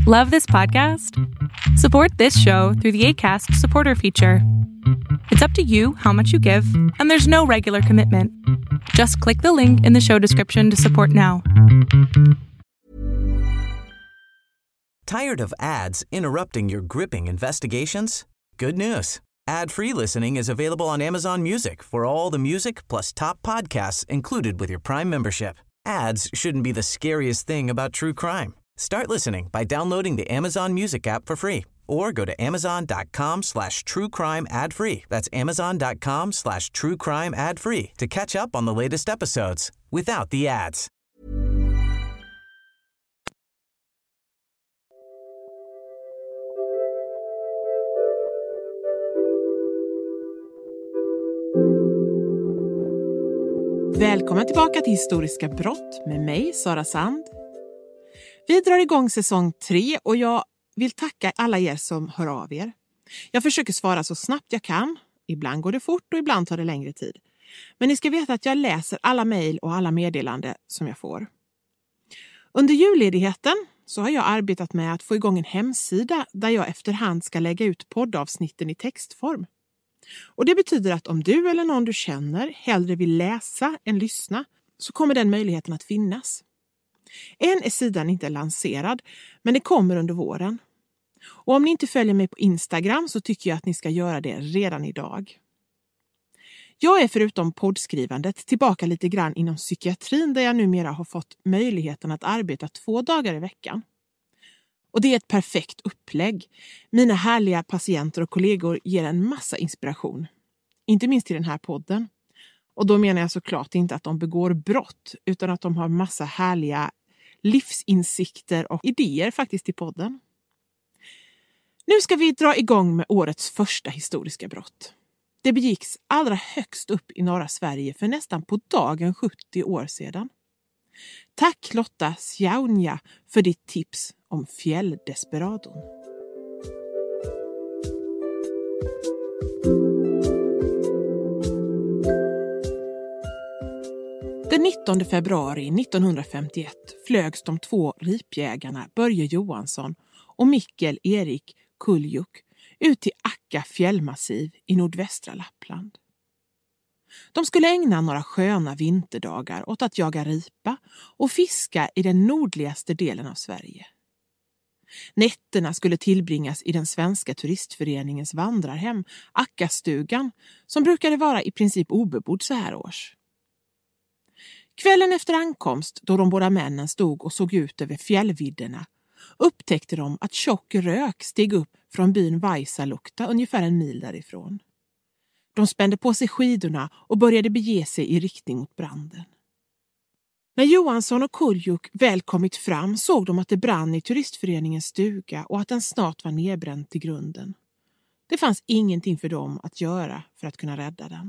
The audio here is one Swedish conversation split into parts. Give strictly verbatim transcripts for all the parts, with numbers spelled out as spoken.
Love this podcast? Support this show through the Acast supporter feature. It's up to you how much you give, and there's no regular commitment. Just click the link in the show description to support now. Tired of ads interrupting your gripping investigations? Good news. Ad-free listening is available on Amazon Music for all the music plus top podcasts included with your Prime membership. Ads shouldn't be the scariest thing about true crime. Start listening by downloading the Amazon Music app for free or go to amazon.com slash true crime ad free. That's amazon.com slash true crime ad free to catch up on the latest episodes without the ads. Välkommen tillbaka till Historiska brott med mig, Sara Sand. Vi drar igång säsong tre och jag vill tacka alla er som hör av er. Jag försöker svara så snabbt jag kan. Ibland går det fort och ibland tar det längre tid. Men ni ska veta att jag läser alla mejl och alla meddelande som jag får. Under julledigheten så har jag arbetat med att få igång en hemsida där jag efterhand ska lägga ut poddavsnitten i textform. Och det betyder att om du eller någon du känner hellre vill läsa än lyssna så kommer den möjligheten att finnas. Än är sidan inte lanserad, men det kommer under våren. Och om ni inte följer mig på Instagram så tycker jag att ni ska göra det redan idag. Jag är förutom poddskrivandet tillbaka lite grann inom psykiatrin där jag numera har fått möjligheten att arbeta två dagar i veckan. Och det är ett perfekt upplägg. Mina härliga patienter och kollegor ger en massa inspiration. Inte minst i den här podden. Och då menar jag såklart inte att de begår brott utan att de har massa härliga livsinsikter och idéer faktiskt i podden. Nu ska vi dra igång med årets första historiska brott. Det begicks allra högst upp i norra Sverige för nästan på dagen sjuttio år sedan. Tack Lotta Sjaunja för ditt tips om fjälldesperadon. Den nittonde februari nittonhundrafemtioett flögs de två ripjägarna Börje Johansson och Mikkel Erik Kuljuk ut till Akka fjällmassiv i nordvästra Lappland. De skulle ägna några sköna vinterdagar åt att jaga ripa och fiska i den nordligaste delen av Sverige. Nätterna skulle tillbringas i den svenska turistföreningens vandrarhem, Ackastugan, som brukade vara i princip obebodd så här års. Kvällen efter ankomst, då de båda männen stod och såg ut över fjällvidderna, upptäckte de att tjock rök steg upp från byn Vaisalukta ungefär en mil därifrån. De spände på sig skidorna och började bege sig i riktning mot branden. När Johansson och Kuljuk väl kommit fram såg de att det brann i turistföreningens stuga och att den snart var nedbränd till grunden. Det fanns ingenting för dem att göra för att kunna rädda den.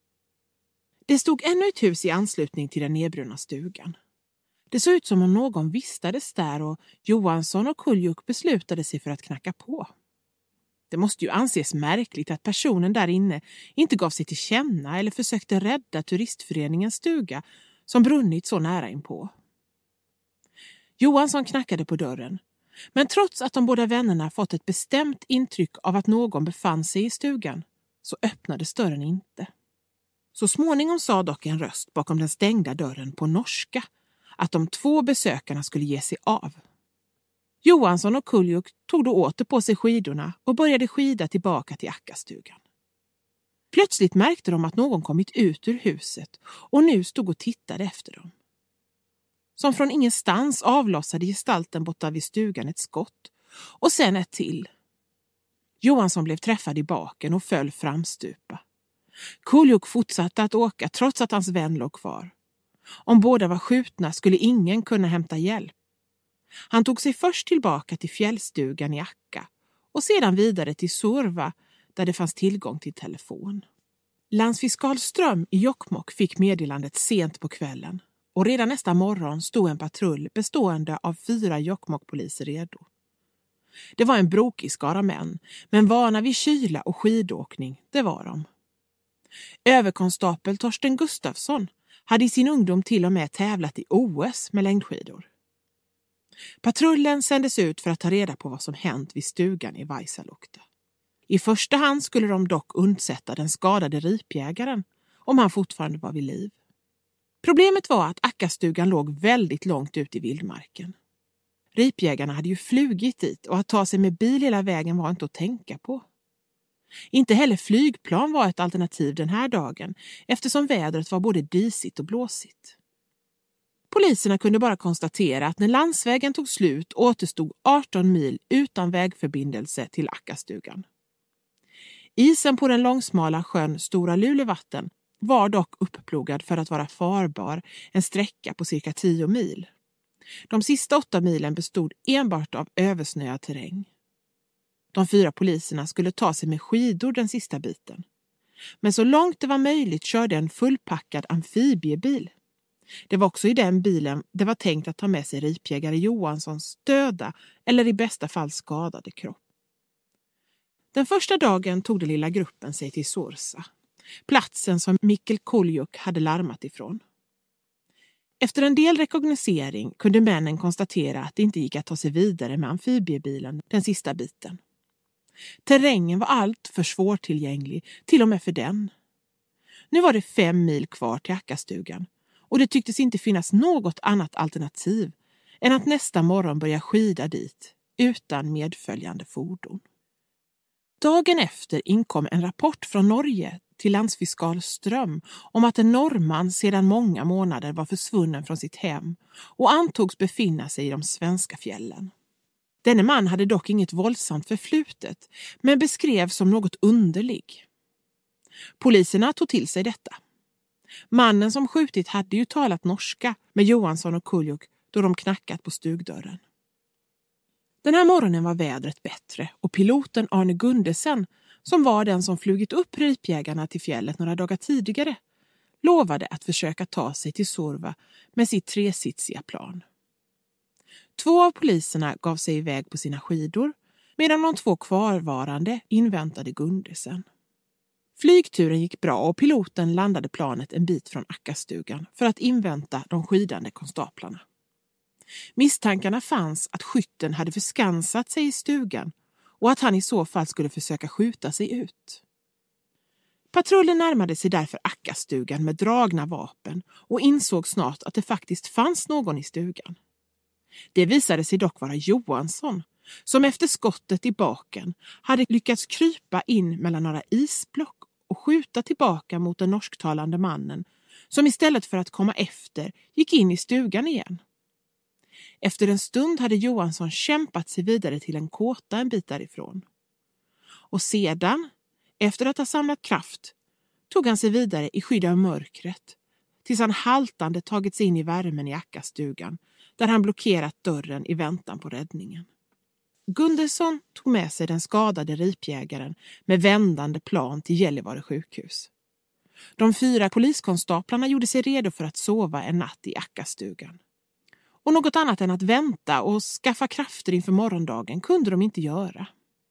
Det stod ännu ett hus i anslutning till den nedbrunna stugan. Det såg ut som om någon vistades där och Johansson och Kuljuk beslutade sig för att knacka på. Det måste ju anses märkligt att personen där inne inte gav sig till känna eller försökte rädda turistföreningens stuga som brunnit så nära inpå. Johansson knackade på dörren, men trots att de båda vännerna fått ett bestämt intryck av att någon befann sig i stugan så öppnades dörren inte. Så småningom sa dock en röst bakom den stängda dörren på norska att de två besökarna skulle ge sig av. Johansson och Kuljuk tog då åter på sig skidorna och började skida tillbaka till Ackastugan. Plötsligt märkte de att någon kommit ut ur huset och nu stod och tittade efter dem. Som från ingenstans avlossade gestalten borta vid stugan ett skott och sen ett till. Johansson blev träffad i baken och föll framstupa. Kuljuk fortsatte att åka trots att hans vän låg kvar. Om båda var skjutna skulle ingen kunna hämta hjälp. Han tog sig först tillbaka till fjällstugan i Akka och sedan vidare till Surva där det fanns tillgång till telefon. Landsfiskal Ström i Jokkmokk fick meddelandet sent på kvällen och redan nästa morgon stod en patrull bestående av fyra Jokkmokkpoliser redo. Det var en brokig skara män, men vana vid kyla och skidåkning, det var de. Överkonstapel Torsten Gustafsson hade i sin ungdom till och med tävlat i O S med längdskidor. Patrullen sändes ut för att ta reda på vad som hänt vid stugan i Vaisalukta. I första hand skulle de dock undsätta den skadade ripjägaren om han fortfarande var vid liv. Problemet var att Akkastugan låg väldigt långt ut i vildmarken. Ripjägarna hade ju flugit dit och att ta sig med bil hela vägen var inte att tänka på. Inte heller flygplan var ett alternativ den här dagen eftersom vädret var både disigt och blåsigt. Poliserna kunde bara konstatera att när landsvägen tog slut återstod arton mil utan vägförbindelse till Akkastugan. Isen på den långsmala sjön Stora Lulevatten var dock uppplogad för att vara farbar en sträcka på cirka tio mil. De sista åtta milen bestod enbart av översnöad terräng. De fyra poliserna skulle ta sig med skidor den sista biten. Men så långt det var möjligt körde en fullpackad amfibiebil. Det var också i den bilen det var tänkt att ta med sig ripjägare Johanssons döda eller i bästa fall skadade kropp. Den första dagen tog den lilla gruppen sig till Sorsa, platsen som Mikkel Koljuk hade larmat ifrån. Efter en del rekognosering kunde männen konstatera att det inte gick att ta sig vidare med amfibiebilen den sista biten. Terrängen var allt för svårtillgänglig, till och med för den. Nu var det fem mil kvar till Akkastugan och det tycktes inte finnas något annat alternativ än att nästa morgon börja skida dit utan medföljande fordon. Dagen efter inkom en rapport från Norge till landsfiskal Ström om att en norrman sedan många månader var försvunnen från sitt hem och antogs befinna sig i de svenska fjällen. Denne man hade dock inget våldsamt förflutet men beskrevs som något underlig. Poliserna tog till sig detta. Mannen som skjutit hade ju talat norska med Johansson och Koljuk då de knackat på stugdörren. Den här morgonen var vädret bättre och piloten Arne Gundesen, som var den som flugit upp ripjägarna till fjället några dagar tidigare, lovade att försöka ta sig till Sorva med sitt tresitsiga plan. Två av poliserna gav sig iväg på sina skidor medan de två kvarvarande inväntade Gundesen. Flygturen gick bra och piloten landade planet en bit från Akkastugan för att invänta de skidande konstaplarna. Misstankarna fanns att skytten hade förskansat sig i stugan och att han i så fall skulle försöka skjuta sig ut. Patrullen närmade sig därför Akkastugan med dragna vapen och insåg snart att det faktiskt fanns någon i stugan. Det visade sig dock vara Johansson, som efter skottet i baken hade lyckats krypa in mellan några isblock och skjuta tillbaka mot den norsktalande mannen, som istället för att komma efter gick in i stugan igen. Efter en stund hade Johansson kämpat sig vidare till en kåta en bit därifrån. Och sedan, efter att ha samlat kraft, tog han sig vidare i skydd av mörkret, tills han haltande tagit sig in i värmen i Akkastugan, där han blockerat dörren i väntan på räddningen. Gundersson tog med sig den skadade ripjägaren med vändande plan till Gällivare sjukhus. De fyra poliskonstaplarna gjorde sig redo för att sova en natt i Akkastugan. Och något annat än att vänta och skaffa krafter inför morgondagen kunde de inte göra.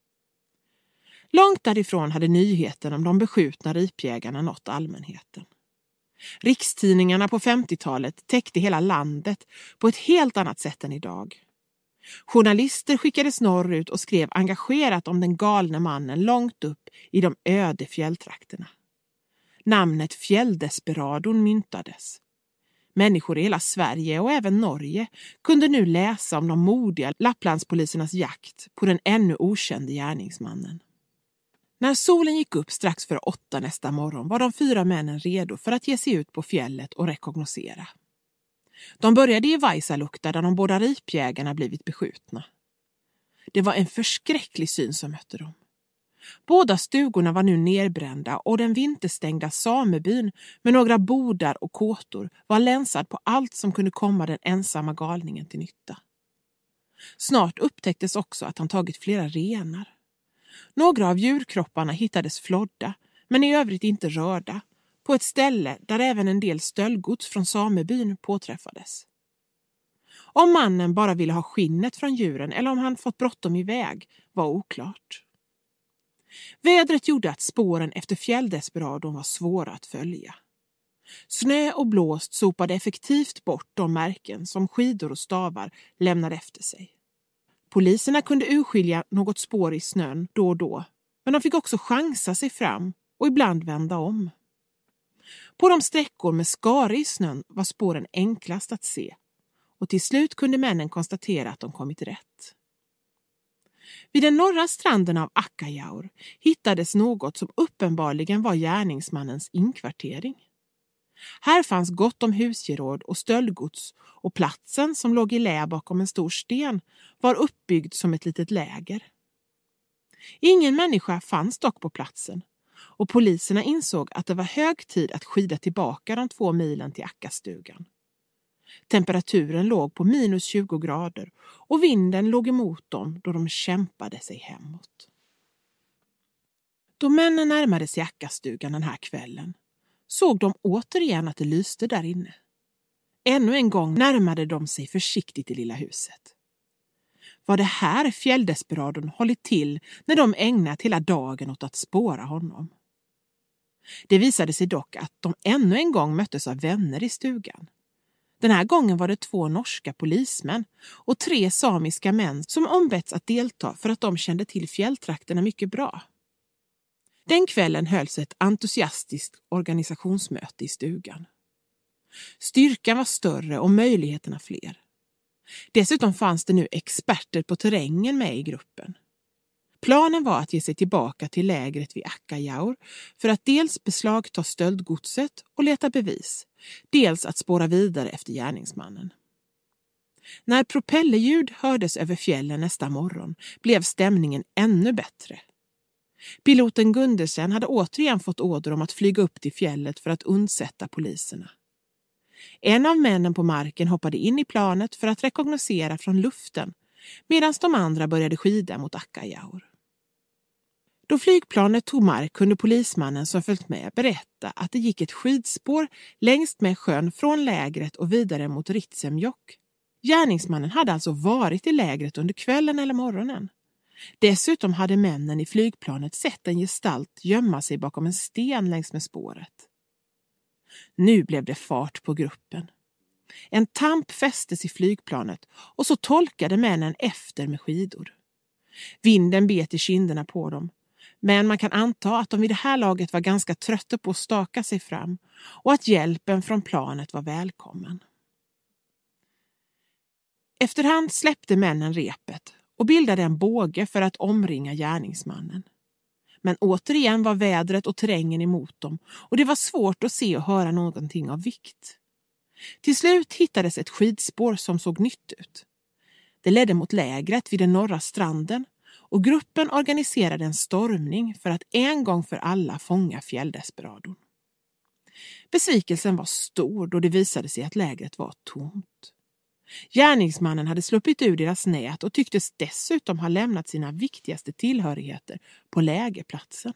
Långt därifrån hade nyheten om de beskjutna ripjägarna nått allmänheten. Rikstidningarna på femtiotalet täckte hela landet på ett helt annat sätt än idag. Journalister skickades norrut och skrev engagerat om den galne mannen långt upp i de öde fjälltrakterna. Namnet fjälldesperadon myntades. Människor i hela Sverige och även Norge kunde nu läsa om de modiga Lapplandspolisernas jakt på den ännu okände gärningsmannen. När solen gick upp strax före åtta nästa morgon var de fyra männen redo för att ge sig ut på fjället och rekognosera. De började i Vaisalukta där de båda ripjägarna blivit beskjutna. Det var en förskräcklig syn som mötte dem. Båda stugorna var nu nerbrända och den vinterstängda samebyn med några bodar och kåtor var länsad på allt som kunde komma den ensamma galningen till nytta. Snart upptäcktes också att han tagit flera renar. Några av djurkropparna hittades flodda, men i övrigt inte rörda, på ett ställe där även en del stöldgods från samebyn påträffades. Om mannen bara ville ha skinnet från djuren eller om han fått bråttom iväg var oklart. Vädret gjorde att spåren efter fjälldesperadon var svåra att följa. Snö och blåst sopade effektivt bort de märken som skidor och stavar lämnade efter sig. Poliserna kunde urskilja något spår i snön då och då, men de fick också chansa sig fram och ibland vända om. På de sträckor med skare i snön var spåren enklast att se, och till slut kunde männen konstatera att de kommit rätt. Vid den norra stranden av Akkajaur hittades något som uppenbarligen var gärningsmannens inkvartering. Här fanns gott om husgeråd och stöldgods, och platsen som låg i lä bakom en stor sten var uppbyggd som ett litet läger. Ingen människa fanns dock på platsen, och poliserna insåg att det var hög tid att skida tillbaka de två milen till Akkastugan. Temperaturen låg på minus tjugo grader och vinden låg emot dem då de kämpade sig hemåt. Då männen närmade sig Akkastugan den här kvällen såg de återigen att det lyste där inne. Ännu en gång närmade de sig försiktigt i lilla huset. Var det här fjälldesperadon hållit till när de ägnat hela dagen åt att spåra honom? Det visade sig dock att de ännu en gång möttes av vänner i stugan. Den här gången var det två norska polismän och tre samiska män som ombetts att delta för att de kände till fjälltrakterna mycket bra. Den kvällen hölls ett entusiastiskt organisationsmöte i stugan. Styrkan var större och möjligheterna fler. Dessutom fanns det nu experter på terrängen med i gruppen. Planen var att ge sig tillbaka till lägret vid Akkajaur för att dels beslagta stöldgodset och leta bevis, dels att spåra vidare efter gärningsmannen. När propellerljud hördes över fjällen nästa morgon blev stämningen ännu bättre. Piloten Gundersen hade återigen fått order om att flyga upp till fjället för att undsätta poliserna. En av männen på marken hoppade in i planet för att rekognosera från luften, medan de andra började skida mot Akkajaur. Då flygplanet tog mark kunde polismannen som följt med berätta att det gick ett skidspår längst med sjön från lägret och vidare mot Ritsemjokk. Gärningsmannen hade alltså varit i lägret under kvällen eller morgonen. Dessutom hade männen i flygplanet sett en gestalt gömma sig bakom en sten längs med spåret. Nu blev det fart på gruppen. En tamp fästes i flygplanet och så tolkade männen efter med skidor. Vinden bet i kinderna på dem, men man kan anta att de vid det här laget var ganska trötta på att staka sig fram och att hjälpen från planet var välkommen. Efterhand släppte männen repet och bildade en båge för att omringa gärningsmannen. Men återigen var vädret och terrängen emot dem och det var svårt att se och höra någonting av vikt. Till slut hittades ett skidspår som såg nytt ut. Det ledde mot lägret vid den norra stranden och gruppen organiserade en stormning för att en gång för alla fånga fjälldesperadon. Besvikelsen var stor då det visade sig att lägret var tomt. Gärningsmannen hade sluppit ur deras nät och tycktes dessutom ha lämnat sina viktigaste tillhörigheter på lägerplatsen.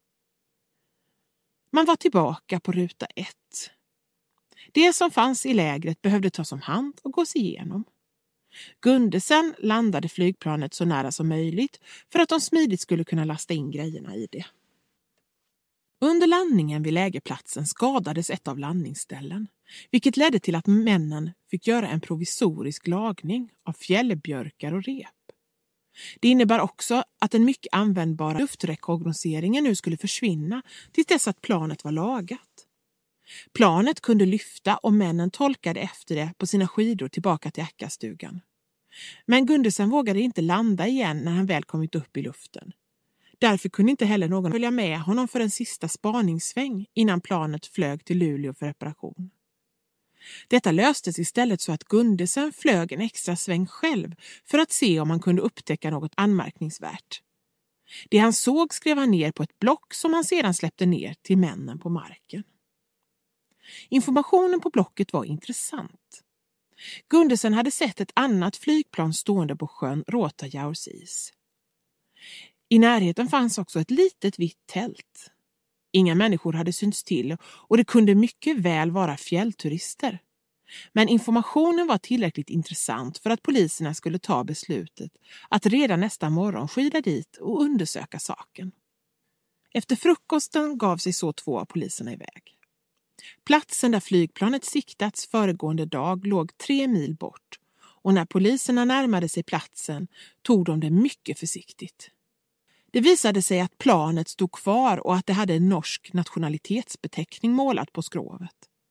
Man var tillbaka på ruta ett. Det som fanns i lägret behövde tas om hand och gås igenom. Gundersen landade flygplanet så nära som möjligt för att de smidigt skulle kunna lasta in grejerna i det. Under landningen vid lägerplatsen skadades ett av landningsställen, vilket ledde till att männen fick göra en provisorisk lagning av fjällbjörkar och rep. Det innebar också att den mycket användbara luftrekognoseringen nu skulle försvinna till dess att planet var lagat. Planet kunde lyfta och männen tolkade efter det på sina skidor tillbaka till Akkastugan. Men Gundersen vågade inte landa igen när han väl kommit upp i luften. Därför kunde inte heller någon följa med honom för en sista spaningssväng innan planet flög till Luleå för reparation. Detta löstes istället så att Gundersen flög en extra sväng själv för att se om han kunde upptäcka något anmärkningsvärt. Det han såg skrev han ner på ett block som han sedan släppte ner till männen på marken. Informationen på blocket var intressant. Gundersen hade sett ett annat flygplan stående på sjön Rotajauris. I närheten fanns också ett litet vitt tält. Inga människor hade synts till och det kunde mycket väl vara fjällturister. Men informationen var tillräckligt intressant för att poliserna skulle ta beslutet att redan nästa morgon skida dit och undersöka saken. Efter frukosten gav sig så två av poliserna iväg. Platsen där flygplanet siktats föregående dag låg tre mil bort och när poliserna närmade sig platsen tog de det mycket försiktigt. Det visade sig att planet stod kvar och att det hade en norsk nationalitetsbeteckning målat på skrovet.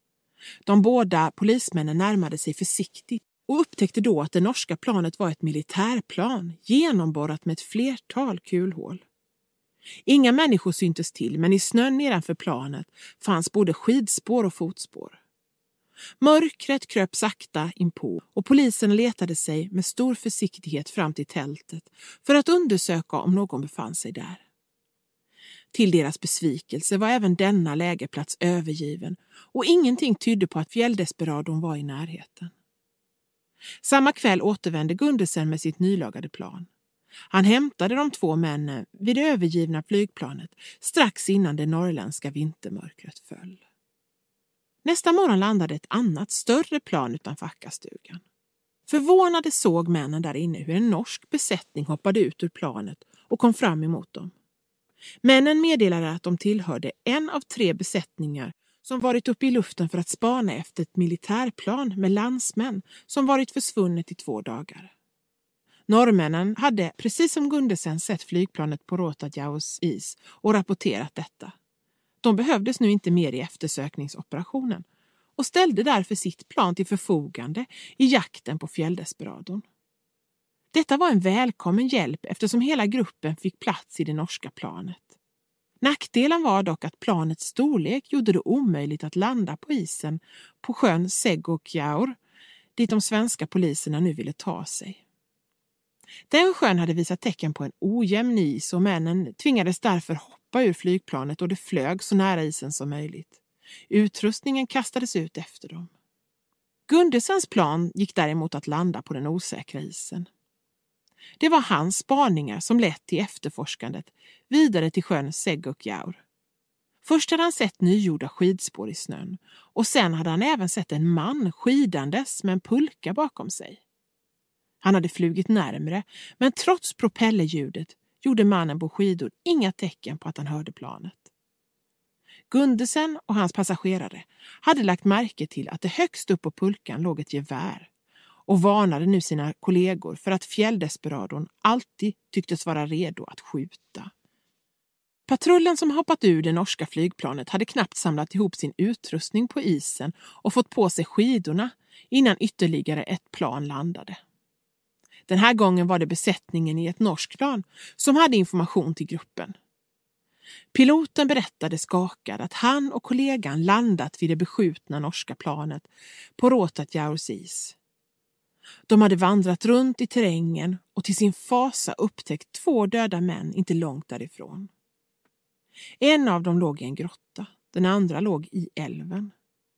De båda polismännen närmade sig försiktigt och upptäckte då att det norska planet var ett militärplan genomborrat med ett flertal kulhål. Inga människor syntes till, men i snön nedanför planet fanns både skidspår och fotspår. Mörkret kröp sakta inpå och polisen letade sig med stor försiktighet fram till tältet för att undersöka om någon befann sig där. Till deras besvikelse var även denna lägerplats övergiven och ingenting tydde på att fjälldesperadon var i närheten. Samma kväll återvände Gundersen med sitt nylagade plan. Han hämtade de två männen vid det övergivna flygplanet strax innan det norrländska vintermörkret föll. Nästa morgon landade ett annat större plan utanför Akkastugan. Förvånade såg männen där inne hur en norsk besättning hoppade ut ur planet och kom fram emot dem. Männen meddelade att de tillhörde en av tre besättningar som varit uppe i luften för att spana efter ett militärplan med landsmän som varit försvunnet i två dagar. Norrmännen hade, precis som Gundersen, sett flygplanet på Rotatjaurs is och rapporterat detta. De behövdes nu inte mer i eftersökningsoperationen och ställde därför sitt plan till förfogande i jakten på fjälldesperadon. Detta var en välkommen hjälp eftersom hela gruppen fick plats i det norska planet. Nackdelen var dock att planets storlek gjorde det omöjligt att landa på isen på sjön Segokjaur, dit de svenska poliserna nu ville ta sig. Den sjön hade visat tecken på en ojämn is och männen tvingades därför hoppa ur flygplanet och det flög så nära isen som möjligt. Utrustningen kastades ut efter dem. Gundersens plan gick däremot att landa på den osäkra isen. Det var hans spaningar som lett till efterforskandet vidare till sjön Segokjaur. Först hade han sett nygjorda skidspår i snön och sen hade han även sett en man skidandes med en pulka bakom sig. Han hade flugit närmre, men trots propellerljudet gjorde mannen på skidor inga tecken på att han hörde planet. Gundersen och hans passagerare hade lagt märke till att det högst upp på pulkan låg ett gevär och varnade nu sina kollegor för att fjälldesperadon alltid tycktes vara redo att skjuta. Patrullen som hoppat ur det norska flygplanet hade knappt samlat ihop sin utrustning på isen och fått på sig skidorna innan ytterligare ett plan landade. Den här gången var det besättningen i ett norskt plan som hade information till gruppen. Piloten berättade skakad att han och kollegan landat vid det beskjutna norska planet på Rotatjaurs is. De hade vandrat runt i terrängen och till sin fasa upptäckt två döda män inte långt därifrån. En av dem låg i en grotta, den andra låg i älven.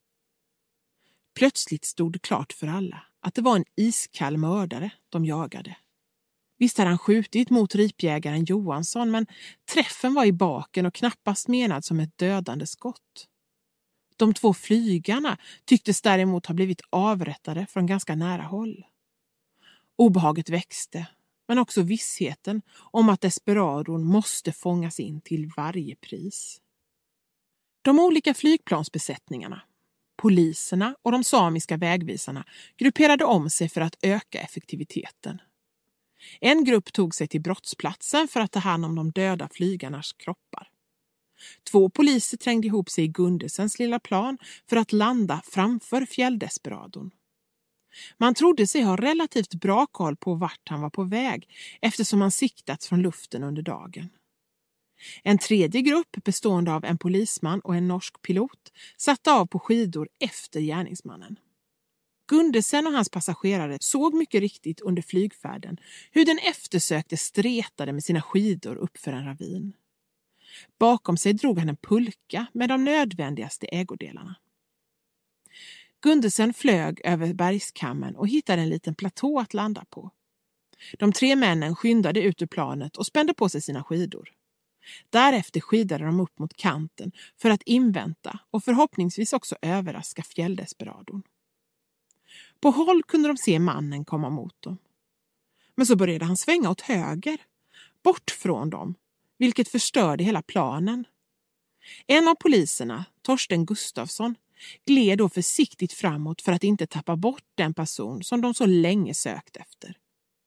Plötsligt stod det klart för alla att det var en iskall mördare de jagade. Visst hade han skjutit mot ripjägaren Johansson, men träffen var i baken och knappast menad som ett dödande skott. De två flygarna tycktes däremot ha blivit avrättade från ganska nära håll. Obehaget växte, men också vissheten om att desperadon måste fångas in till varje pris. De olika flygplansbesättningarna, poliserna och de samiska vägvisarna grupperade om sig för att öka effektiviteten. En grupp tog sig till brottsplatsen för att ta hand om de döda flygarnas kroppar. Två poliser trängde ihop sig i Gundersens lilla plan för att landa framför fjälldesperadon. Man trodde sig ha relativt bra koll på vart han var på väg eftersom han siktats från luften under dagen. En tredje grupp bestående av en polisman och en norsk pilot satte av på skidor efter gärningsmannen. Gundersen och hans passagerare såg mycket riktigt under flygfärden hur den eftersökte stretade med sina skidor upp för en ravin. Bakom sig drog han en pulka med de nödvändigaste ägodelarna. Gundersen flög över bergskammen och hittade en liten platå att landa på. De tre männen skyndade ut ur planet och spände på sig sina skidor. Därefter skidade de upp mot kanten för att invänta och förhoppningsvis också överraska fjälldesperadon. På håll kunde de se mannen komma mot dem. Men så började han svänga åt höger, bort från dem, vilket förstörde hela planen. En av poliserna, Torsten Gustafsson, gled då försiktigt framåt för att inte tappa bort den person som de så länge sökt efter.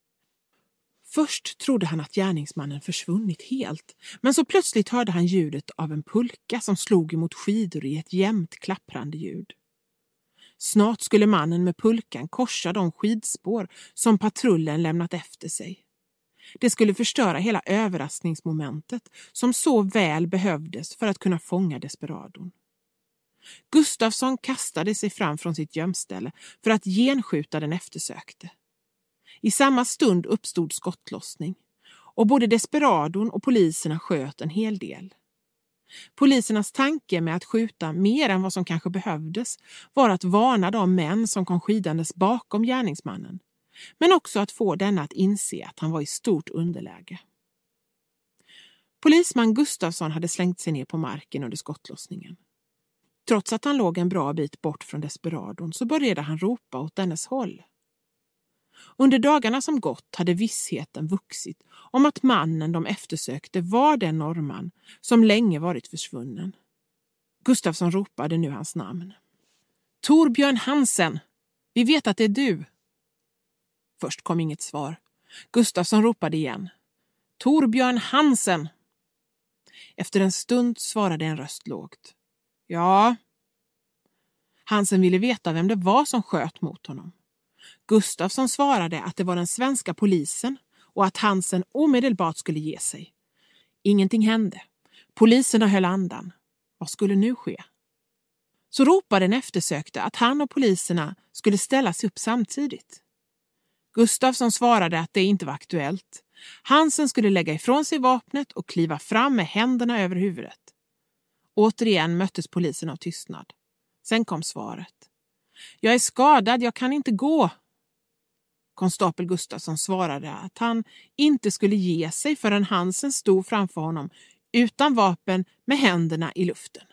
Först trodde han att gärningsmannen försvunnit helt, men så plötsligt hörde han ljudet av en pulka som slog emot skidor i ett jämnt klapprande ljud. Snart skulle mannen med pulkan korsa de skidspår som patrullen lämnat efter sig. Det skulle förstöra hela överraskningsmomentet som så väl behövdes för att kunna fånga desperadon. Gustafsson kastade sig fram från sitt gömställe för att genskjuta den eftersökte. I samma stund uppstod skottlossning och både desperadon och poliserna sköt en hel del. Polisernas tanke med att skjuta mer än vad som kanske behövdes var att varna de män som kom skidandes bakom gärningsmannen, men också att få denna att inse att han var i stort underläge. Polisman Gustafsson hade slängt sig ner på marken under skottlossningen. Trots att han låg en bra bit bort från desperadon så började han ropa åt dennes håll. Under dagarna som gått hade vissheten vuxit om att mannen de eftersökte var den norrman som länge varit försvunnen. Gustafsson ropade nu hans namn. Torbjörn Hansen, vi vet att det är du. Först kom inget svar. Gustafsson ropade igen. Torbjörn Hansen. Efter en stund svarade en röst lågt. Ja. Hansen ville veta vem det var som sköt mot honom. Gustafsson svarade att det var den svenska polisen och att Hansen omedelbart skulle ge sig. Ingenting hände. Poliserna höll andan. Vad skulle nu ske? Så ropade den eftersökte att han och poliserna skulle ställa sig upp samtidigt. Gustafsson svarade att det inte var aktuellt. Hansen skulle lägga ifrån sig vapnet och kliva fram med händerna över huvudet. Återigen möttes polisen av tystnad. Sen kom svaret. Jag är skadad, jag kan inte gå. Konstapel Gustafsson svarade att han inte skulle ge sig förrän Hansen stod framför honom utan vapen med händerna i luften.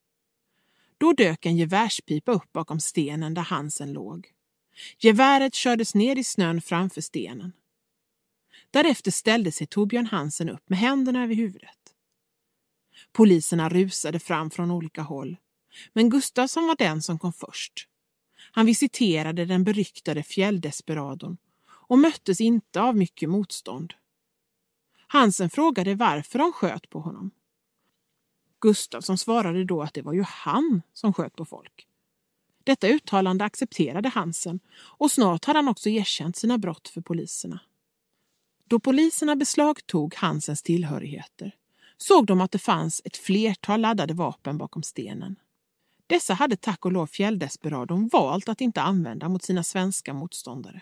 Då dök en gevärspipa upp bakom stenen där Hansen låg. Geväret kördes ner i snön framför stenen. Därefter ställde sig Torbjörn Hansen upp med händerna över huvudet. Poliserna rusade fram från olika håll, men Gustafsson var den som kom först. Han visiterade den beryktade fjälldesperadon och möttes inte av mycket motstånd. Hansen frågade varför de sköt på honom. Gustafsson svarade då att det var ju han som sköt på folk. Detta uttalande accepterade Hansen och snart hade han också erkänt sina brott för poliserna. Då poliserna beslagtog Hansens tillhörigheter såg de att det fanns ett flertal laddade vapen bakom stenen. Dessa hade tack och lov fjälldesperadon valt att inte använda mot sina svenska motståndare.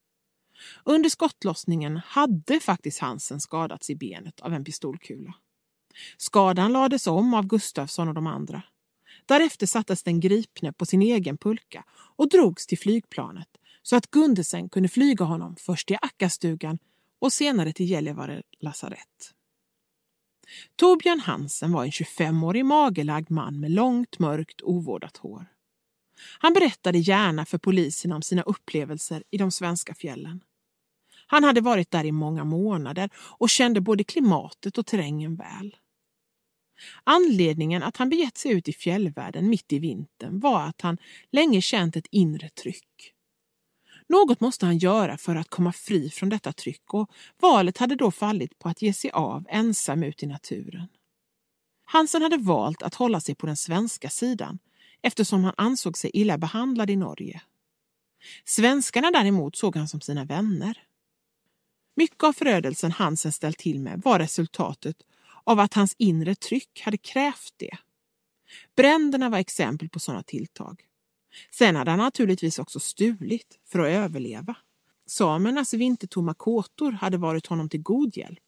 Under skottlossningen hade faktiskt Hansen skadats i benet av en pistolkula. Skadan lades om av Gustafsson och de andra. Därefter sattes den gripne på sin egen pulka och drogs till flygplanet så att Gundesen kunde flyga honom först till Ackastugan och senare till Gällivare lasarett. Torbjörn Hansen var en tjugofemårig magelagd man med långt, mörkt, ovårdat hår. Han berättade gärna för polisen om sina upplevelser i de svenska fjällen. Han hade varit där i många månader och kände både klimatet och terrängen väl. Anledningen att han begett sig ut i fjällvärlden mitt i vintern var att han länge känt ett inre tryck. Något måste han göra för att komma fri från detta tryck och valet hade då fallit på att ge sig av ensam ut i naturen. Hansen hade valt att hålla sig på den svenska sidan eftersom han ansåg sig illa behandlad i Norge. Svenskarna däremot såg han som sina vänner. Mycket av förödelsen Hansen ställt till med var resultatet av att hans inre tryck hade krävt det. Bränderna var exempel på sådana tilltag. Sen hade han naturligtvis också stulit för att överleva. Samernas vintertomma kåtor hade varit honom till god hjälp.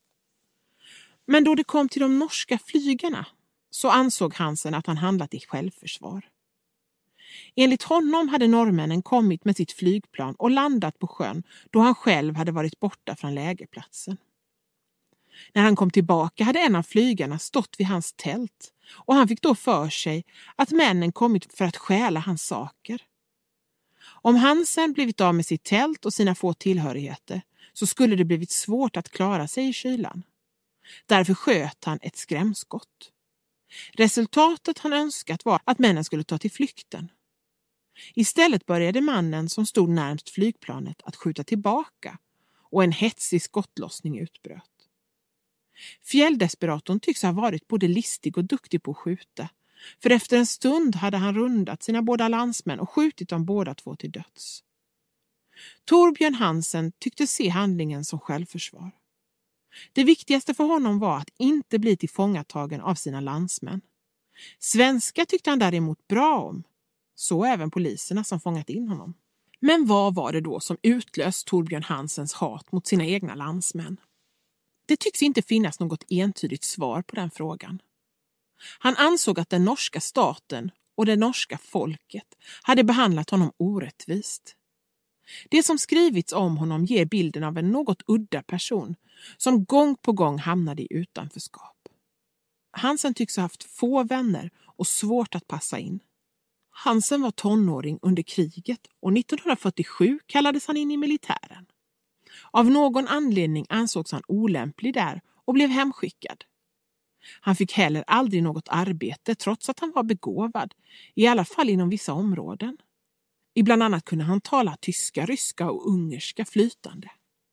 Men då det kom till de norska flygarna så ansåg Hansen att han handlat i självförsvar. Enligt honom hade norrmännen kommit med sitt flygplan och landat på sjön då han själv hade varit borta från lägerplatsen. När han kom tillbaka hade en av flygarna stått vid hans tält och han fick då för sig att männen kommit för att stjäla hans saker. Om Hansen blivit av med sitt tält och sina få tillhörigheter så skulle det blivit svårt att klara sig i kylan. Därför sköt han ett skrämskott. Resultatet han önskat var att männen skulle ta till flykten. Istället började mannen som stod närmst flygplanet att skjuta tillbaka och en hetsig skottlossning utbröt. Fjälldesperatorn tycks ha varit både listig och duktig på att skjuta, för efter en stund hade han rundat sina båda landsmän och skjutit dem båda två till döds. Torbjörn Hansen tyckte se handlingen som självförsvar. Det viktigaste för honom var att inte bli tillfångatagen av sina landsmän. Svenska tyckte han däremot bra om, så även poliserna som fångat in honom. Men vad var det då som utlöst Torbjörn Hansens hat mot sina egna landsmän? Det tycks inte finnas något entydigt svar på den frågan. Han ansåg att den norska staten och det norska folket hade behandlat honom orättvist. Det som skrivits om honom ger bilden av en något udda person som gång på gång hamnade i utanförskap. Hansen tycks ha haft få vänner och svårt att passa in. Hansen var tonåring under kriget och nittonhundrafyrtiosju kallades han in i militären. Av någon anledning ansågs han olämplig där och blev hemskickad. Han fick heller aldrig något arbete trots att han var begåvad, i alla fall inom vissa områden. I bland annat kunde han tala tyska, ryska och ungerska flytande.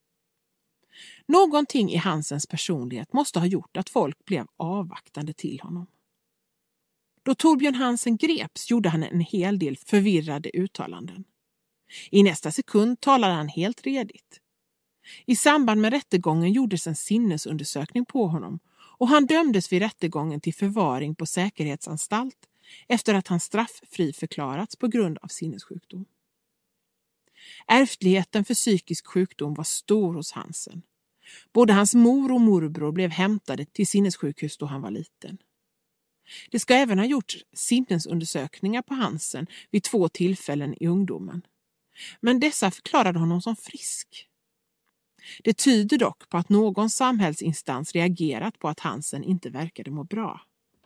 Någonting i Hansens personlighet måste ha gjort att folk blev avvaktande till honom. Då Torbjörn Hansen greps gjorde han en hel del förvirrade uttalanden. I nästa sekund talade han helt redigt. I samband med rättegången gjordes en sinnesundersökning på honom och han dömdes vid rättegången till förvaring på säkerhetsanstalt efter att han strafffri förklarats på grund av sinnessjukdom. Ärftligheten för psykisk sjukdom var stor hos Hansen. Både hans mor och morbror blev hämtade till sinnessjukhus då han var liten. Det ska även ha gjorts sinnesundersökningar på Hansen vid två tillfällen i ungdomen. Men dessa förklarade honom som frisk. Det tyder dock på att någon samhällsinstans reagerat på att Hansen inte verkade må bra.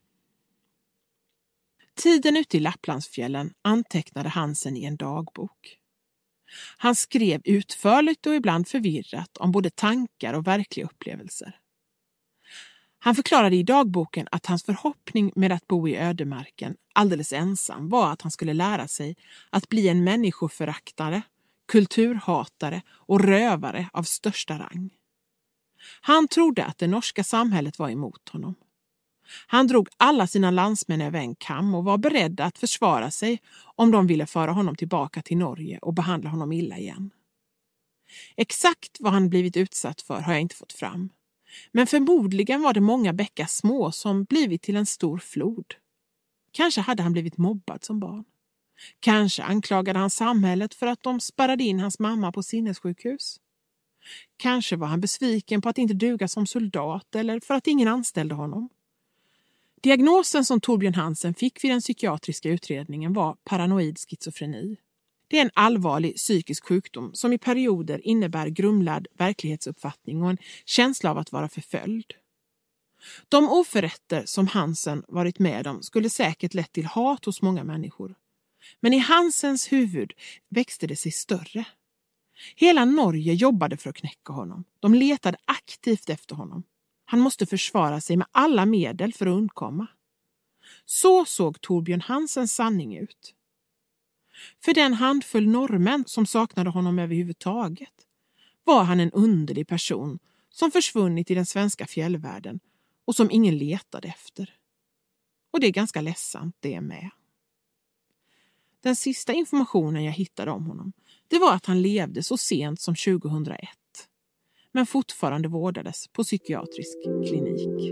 Tiden ute i Lapplandsfjällen antecknade Hansen i en dagbok. Han skrev utförligt och ibland förvirrat om både tankar och verkliga upplevelser. Han förklarade i dagboken att hans förhoppning med att bo i ödemarken alldeles ensam var att han skulle lära sig att bli en människoföraktare, kulturhatare och rövare av största rang. Han trodde att det norska samhället var emot honom. Han drog alla sina landsmän över en kam och var beredd att försvara sig om de ville föra honom tillbaka till Norge och behandla honom illa igen. Exakt vad han blivit utsatt för har jag inte fått fram. Men förmodligen var det många bäckar små som blivit till en stor flod. Kanske hade han blivit mobbad som barn. Kanske anklagade han samhället för att de spärrade in hans mamma på sinnessjukhus. Kanske var han besviken på att inte duga som soldat eller för att ingen anställde honom. Diagnosen som Torbjörn Hansen fick vid den psykiatriska utredningen var paranoid schizofreni. Det är en allvarlig psykisk sjukdom som i perioder innebär grumlad verklighetsuppfattning och en känsla av att vara förföljd. De oförrätter som Hansen varit med om skulle säkert lett till hat hos många människor. Men i Hansens huvud växte det sig större. Hela Norge jobbade för att knäcka honom. De letade aktivt efter honom. Han måste försvara sig med alla medel för att undkomma. Så såg Torbjörn Hansens sanning ut. För den handfull norrmän som saknade honom överhuvudtaget var han en underlig person som försvunnit i den svenska fjällvärlden och som ingen letade efter. Och det är ganska ledsamt det med. Den sista informationen jag hittade om honom, det var att han levde så sent som tjugohundraett. Men fortfarande vårdades på psykiatrisk klinik.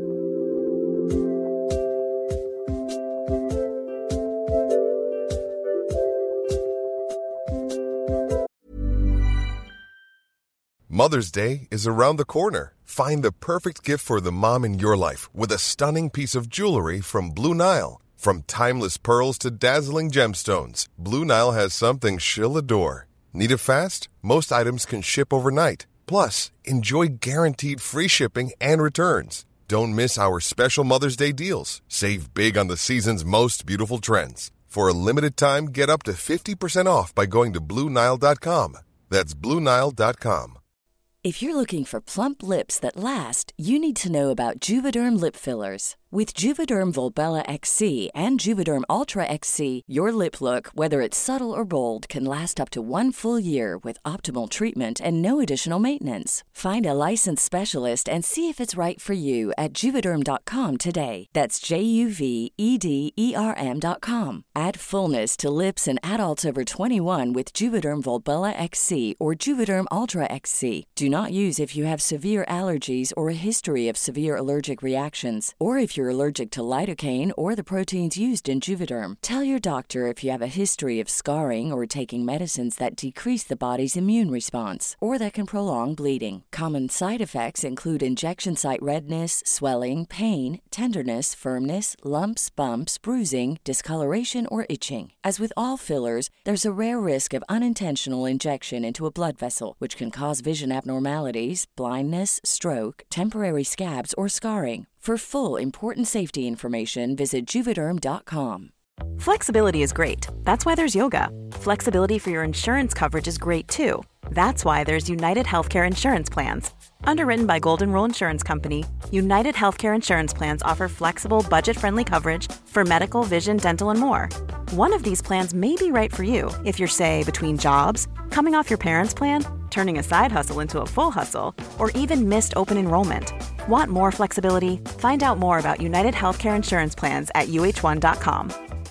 Mother's Day is around the corner. Find the perfect gift for the mom in your life with a stunning piece of jewelry from Blue Nile. From timeless pearls to dazzling gemstones, Blue Nile has something she'll adore. Need it fast? Most items can ship overnight. Plus, enjoy guaranteed free shipping and returns. Don't miss our special Mother's Day deals. Save big on the season's most beautiful trends. For a limited time, get up to fifty percent off by going to Blue Nile dot com. That's Blue Nile dot com. If you're looking for plump lips that last, you need to know about Juvederm lip fillers. With Juvederm Volbella X C and Juvederm Ultra X C, your lip look, whether it's subtle or bold, can last up to one full year with optimal treatment and no additional maintenance. Find a licensed specialist and see if it's right for you at juvederm dot com today. That's J U V E D E R M dot com. Add fullness to lips in adults over twenty-one with Juvederm Volbella X C or Juvederm Ultra X C. Do not use if you have severe allergies or a history of severe allergic reactions, or if you're allergic to lidocaine or the proteins used in Juvederm. Tell your doctor if you have a history of scarring or taking medicines that decrease the body's immune response or that can prolong bleeding. Common side effects include injection site redness, swelling, pain, tenderness, firmness, lumps, bumps, bruising, discoloration, or itching. As with all fillers, there's a rare risk of unintentional injection into a blood vessel, which can cause vision abnormalities, blindness, stroke, temporary scabs, or scarring. For full, important safety information, visit Juvederm dot com. Flexibility is great. That's why there's yoga. Flexibility for your insurance coverage is great too. That's why there's United Healthcare Insurance Plans. Underwritten by Golden Rule Insurance Company, United Healthcare Insurance Plans offer flexible, budget-friendly coverage for medical, vision, dental, and more. One of these plans may be right for you if you're, say, between jobs, coming off your parents' plan, turning a side hustle into a full hustle, or even missed open enrollment. Want more flexibility? Find out more about United Healthcare Insurance Plans at U H one dot com.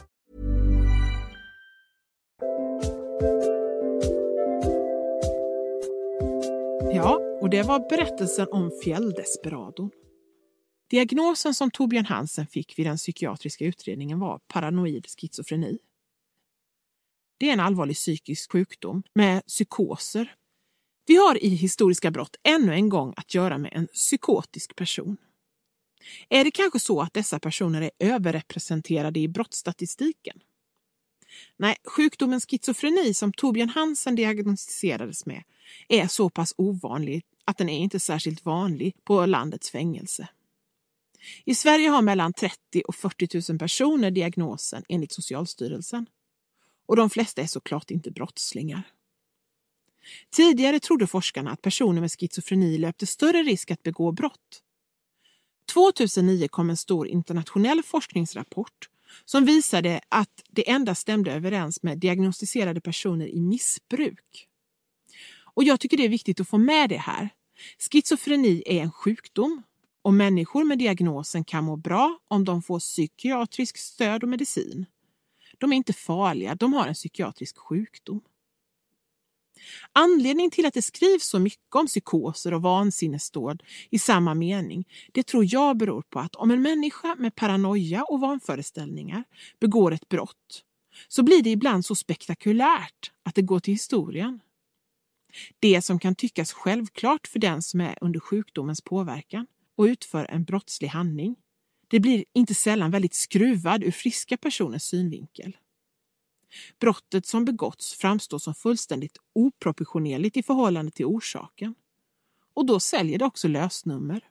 Ja, och det var berättelsen om fjälldesperadon. Diagnosen som Torbjörn Hansen fick vid den psykiatriska utredningen var paranoid schizofreni. Det är en allvarlig psykisk sjukdom med psykoser. Vi har i historiska brott ännu en gång att göra med en psykotisk person. Är det kanske så att dessa personer är överrepresenterade i brottsstatistiken? Nej, sjukdomen schizofreni som Torbjörn Hansen diagnostiserades med är så pass ovanlig att den är inte särskilt vanlig på landets fängelse. I Sverige har mellan trettio och fyrtio tusen personer diagnosen enligt Socialstyrelsen. Och de flesta är såklart inte brottslingar. Tidigare trodde forskarna att personer med schizofreni löpte större risk att begå brott. tvåtusennio kom en stor internationell forskningsrapport som visade att det endast stämde överens med diagnostiserade personer i missbruk. Och jag tycker det är viktigt att få med det här. Schizofreni är en sjukdom och människor med diagnosen kan må bra om de får psykiatrisk stöd och medicin. De är inte farliga, de har en psykiatrisk sjukdom. Anledningen till att det skrivs så mycket om psykoser och vansinnesdåd i samma mening, det tror jag beror på att om en människa med paranoia och vanföreställningar begår ett brott, så blir det ibland så spektakulärt att det går till historien. Det som kan tyckas självklart för den som är under sjukdomens påverkan och utför en brottslig handling, det blir inte sällan väldigt skruvad ur friska personers synvinkel. Brottet som begåtts framstår som fullständigt oproportionerligt i förhållande till orsaken. Och då säljer det också lösnummer.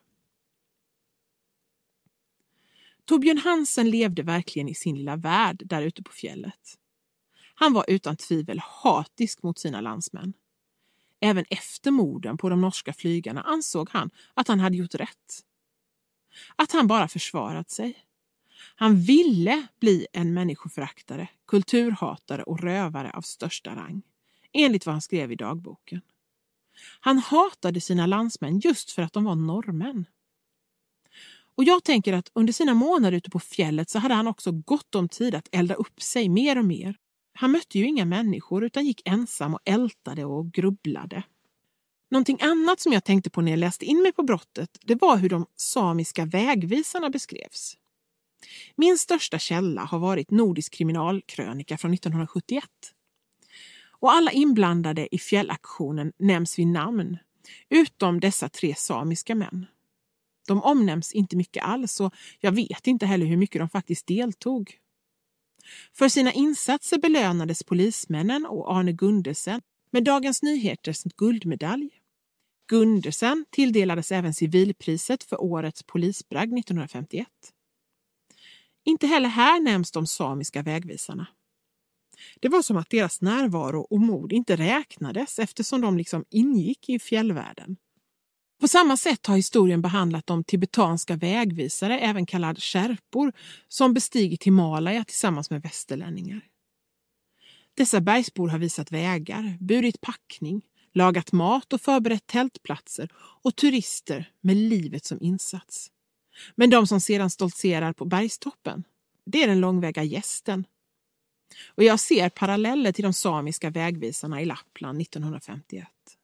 Torbjörn Hansen levde verkligen i sin lilla värld där ute på fjället. Han var utan tvivel hatisk mot sina landsmän. Även efter morden på de norska flygarna ansåg han att han hade gjort rätt. Att han bara försvarat sig. Han ville bli en människoföraktare, kulturhatare och rövare av största rang, enligt vad han skrev i dagboken. Han hatade sina landsmän just för att de var norrmän. Och jag tänker att under sina månader ute på fjället så hade han också gott om tid att elda upp sig mer och mer. Han mötte ju inga människor utan gick ensam och ältade och grubblade. Någonting annat som jag tänkte på när jag läste in mig på brottet, det var hur de samiska vägvisarna beskrevs. Min största källa har varit Nordisk kriminalkrönika från nittonhundrasjuttioett. Och alla inblandade i fjällaktionen nämns vid namn, utom dessa tre samiska män. De omnämns inte mycket alls och jag vet inte heller hur mycket de faktiskt deltog. För sina insatser belönades polismännen och Arne Gundersen med Dagens Nyheters guldmedalj. Gundersen tilldelades även civilpriset för årets polisbragd nittonhundrafemtioett. Inte heller här nämns de samiska vägvisarna. Det var som att deras närvaro och mod inte räknades eftersom de liksom ingick i fjällvärlden. På samma sätt har historien behandlat de tibetanska vägvisare, även kallade sherpor, som bestigit Himalaya tillsammans med västerlänningar. Dessa bergsbor har visat vägar, burit packning, lagat mat och förberett tältplatser och turister med livet som insats. Men de som sedan stoltserar på bergstoppen, det är den långväga gästen. Och jag ser paralleller till de samiska vägvisarna i Lappland nittonhundrafemtioett.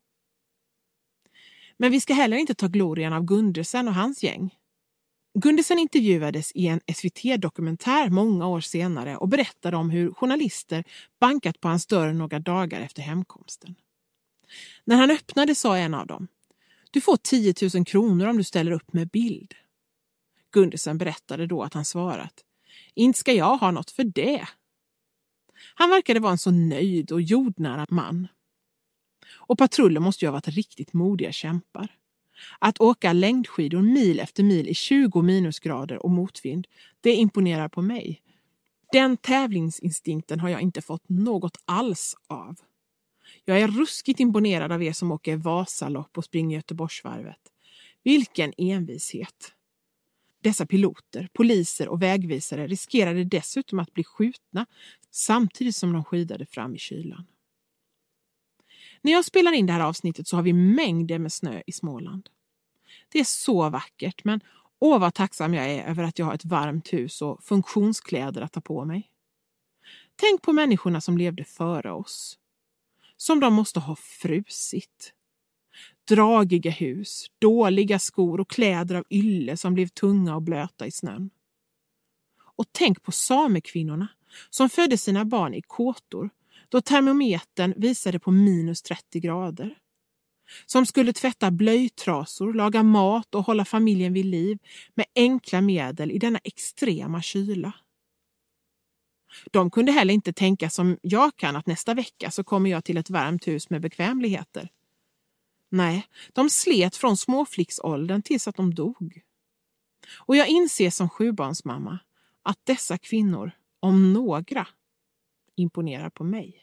Men vi ska heller inte ta glorian av Gundersen och hans gäng. Gundersen intervjuades i en S V T-dokumentär många år senare och berättade om hur journalister bankat på hans dörr några dagar efter hemkomsten. När han öppnade sa en av dem: "Du får tio tusen kronor om du ställer upp med bild." Gundersen berättade då att han svarat: "Inte ska jag ha något för det." Han verkade vara en så nöjd och jordnära man. Och patrullen måste ju ha varit riktigt modiga kämpar. Att åka längdskidor mil efter mil i tjugo minusgrader och motvind, det imponerar på mig. Den tävlingsinstinkten har jag inte fått något alls av. Jag är ruskigt imponerad av er som åker Vasalopp och springer Göteborgsvarvet. Vilken envishet. Dessa piloter, poliser och vägvisare riskerade dessutom att bli skjutna samtidigt som de skidade fram i kylan. När jag spelar in det här avsnittet så har vi mängder med snö i Småland. Det är så vackert, men åh vad tacksam jag är över att jag har ett varmt hus och funktionskläder att ta på mig. Tänk på människorna som levde före oss. Som de måste ha frusit. Dragiga hus, dåliga skor och kläder av ylle som blev tunga och blöta i snön. Och tänk på samekvinnorna som födde sina barn i kåtor då termometern visade på minus trettio grader. Som skulle tvätta blöjtrasor, laga mat och hålla familjen vid liv med enkla medel i denna extrema kyla. De kunde heller inte tänka som jag kan att nästa vecka så kommer jag till ett varmt hus med bekvämligheter. Nej, de slet från småflicksåldern tills att de dog. Och jag inser som sjubarnsmamma att dessa kvinnor, om några, imponerar på mig.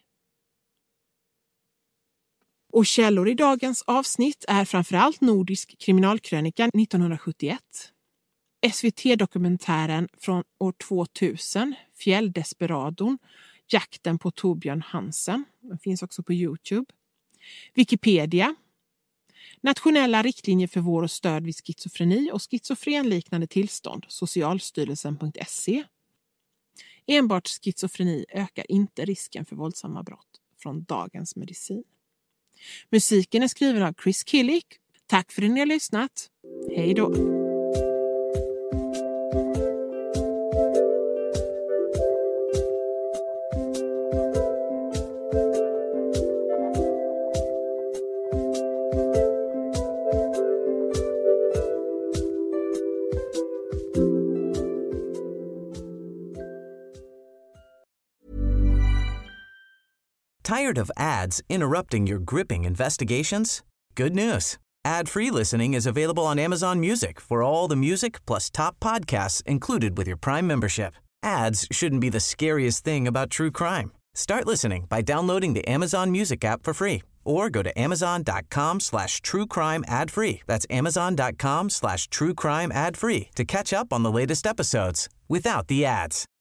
Och källor i dagens avsnitt är framförallt Nordisk kriminalkrönika nittonhundrasjuttioett, S V T-dokumentären från år tvåtusen, Fjälldesperadon, jakten på Torbjörn Hansen, den finns också på YouTube, Wikipedia, Nationella riktlinjer för vård och stöd vid schizofreni och schizofrenliknande tillstånd, socialstyrelsen punkt se. Enbart schizofreni ökar inte risken för våldsamma brott, från Dagens Medicin. Musiken är skriven av Chris Killick. Tack för att ni har lyssnat. Hej då! Tired of ads interrupting your gripping investigations? Good news. Ad-free listening is available on Amazon Music for all the music plus top podcasts included with your Prime membership. Ads shouldn't be the scariest thing about true crime. Start listening by downloading the Amazon Music app for free or go to amazon.com slash true crime ad free. That's amazon.com slash true crime ad free to catch up on the latest episodes without the ads.